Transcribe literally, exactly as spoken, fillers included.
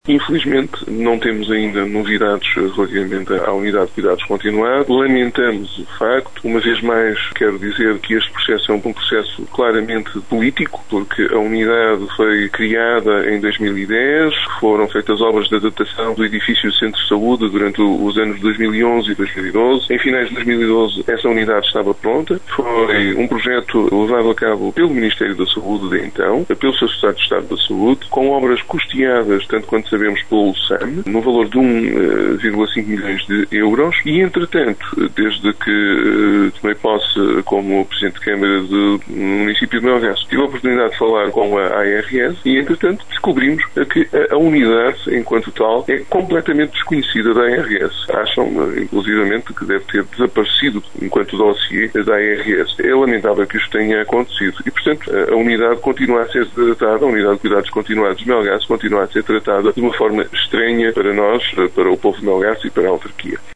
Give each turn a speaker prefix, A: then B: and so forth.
A: Infelizmente, não temos ainda novidades relativamente à unidade de cuidados continuados. Lamentamos o facto. Uma vez mais, quero dizer que este processo é um processo claramente político, porque a unidade foi criada em dois mil e dez, foram feitas obras de adaptação do edifício do Centro de Saúde durante os anos de dois mil e onze e dois mil e doze. Em finais de dois mil e doze, essa unidade estava pronta. Foi um projeto levado a cabo pelo Ministério da Saúde de então, pelo seu Secretário de Estado da Saúde, com obras custeadas, tanto quanto sabemos, pelo S A M, no valor de um vírgula cinco milhões de euros, e, entretanto, desde que uh, tomei posse como Presidente de Câmara do município de Melgaço, tive a oportunidade de falar com a A R S e, entretanto, descobrimos que a, a unidade, enquanto tal, é completamente desconhecida da A R S. Acham, inclusivamente, que deve ter desaparecido enquanto dossiê da A R S. É lamentável que isto tenha acontecido e, portanto, a, a unidade continua a ser tratada, a unidade de cuidados continuados de Melgaço continua a ser tratada de uma forma estranha para nós, para o povo de Melgaço e para a autarquia.